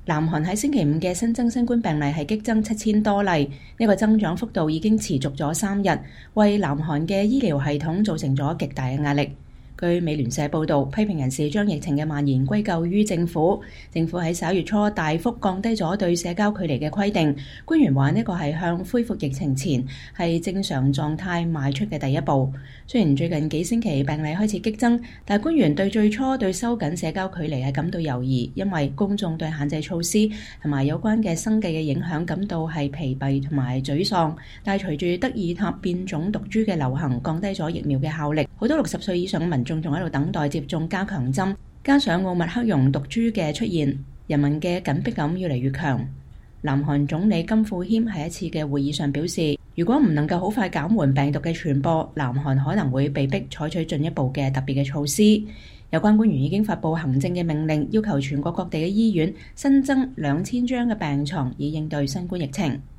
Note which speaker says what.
Speaker 1: 南韓喺星期五嘅新增新冠病例係激增7000多例，呢個增長幅度已經持續咗3日，為南韓嘅醫療系統造成咗極大嘅壓力。據美聯社報導，批評人士將疫情嘅蔓延歸咎於政府。政府喺11月初大幅降低咗對社交距離嘅規定。官員話呢個係向恢復疫情前係正常狀態邁出嘅第一步。雖然最近幾星期病例開始激增，但官員對最初對收緊社交距離係感到猶豫，因為公眾對限制措施同埋有關嘅生計嘅影響感到係疲憊同埋沮喪。但係隨住德爾塔變種毒株嘅流行，降低咗疫苗嘅效力，好多60歲以上嘅民眾仲喺度等待接種加強針，加上奧密克戎毒株嘅出現，人民嘅緊迫感越嚟越強。南韓總理金富謙喺一次嘅會議上表示，如果唔能夠好快減緩病毒嘅傳播，南韓可能會被迫採取進一步嘅特別嘅措施。有關官員已經發布行政嘅命令，要求全國各地嘅醫院新增2000張嘅病床，以應對新冠疫情。